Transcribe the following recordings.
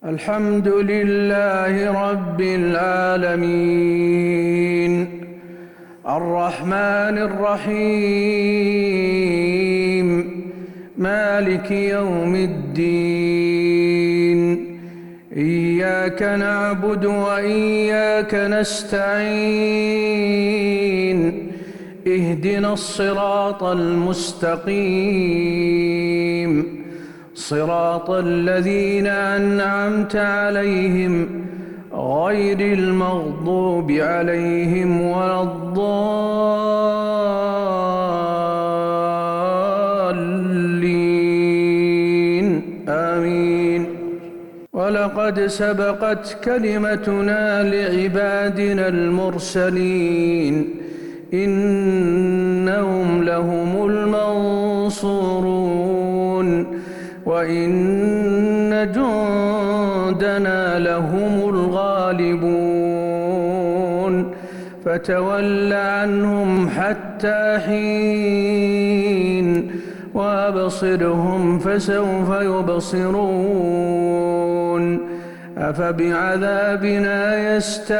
الحمد لله رب العالمين الرحمن الرحيم مالك يوم الدين إياك نعبد وإياك نستعين اهدنا الصراط المستقيم صراط الذين أنعمت عليهم غير المغضوب عليهم ولا الضالين آمين. ولقد سبقت كلمتنا لعبادنا المرسلين إنهم لهم المنصورون وإن جندنا لهم الغالبون فتول عنهم حتى حين وأبصرهم فسوف يبصرون أفبعذابنا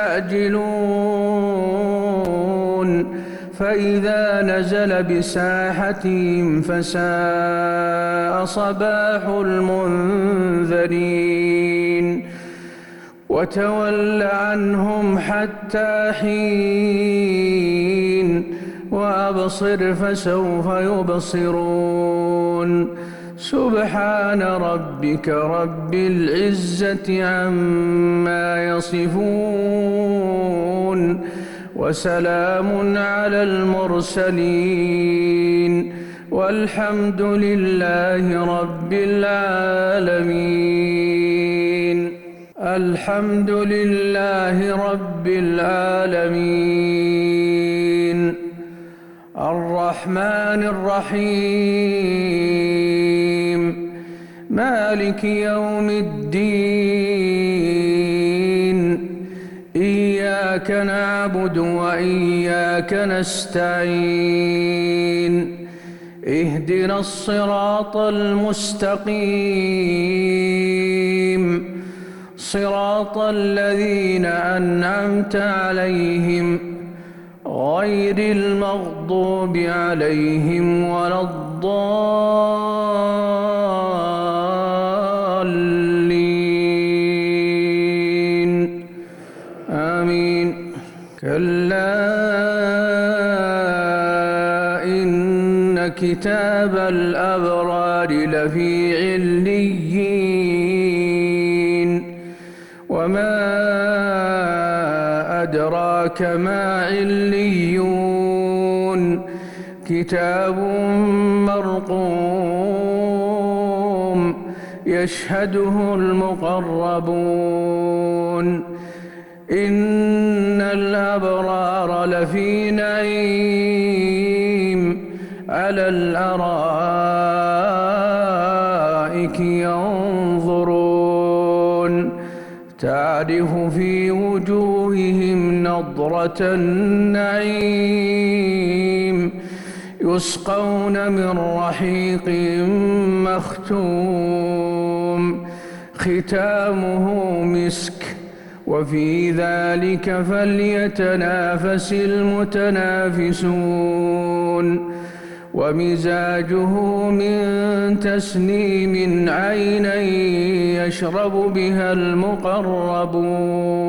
يستعجلون فإذا نزل بساحتهم فساء صباح المنذرين وتول عنهم حتى حين وأبصر فسوف يبصرون سبحان ربك رب العزة عما يصفون وسلام على المرسلين والحمد لله رب العالمين. الحمد لله رب العالمين الرحمن الرحيم مالك يوم الدين إياك نعبد وإياك نستعين اهدنا الصراط المستقيم صراط الذين أنعمت عليهم غير المغضوب عليهم ولا الضالين آمين. كلا إن كتاب الأبرار لفي عليين وما أدراك ما عليون كتاب مرقوم يشهده المقربون إن الأبرار لفي نعيم على الأرائك ينظرون تعرف في وجوههم نضرة النعيم يسقون من رحيق مختوم ختامه مسك وفي ذلك فليتنافس المتنافسون ومزاجه من تسنيم عينا يشرب بها المقربون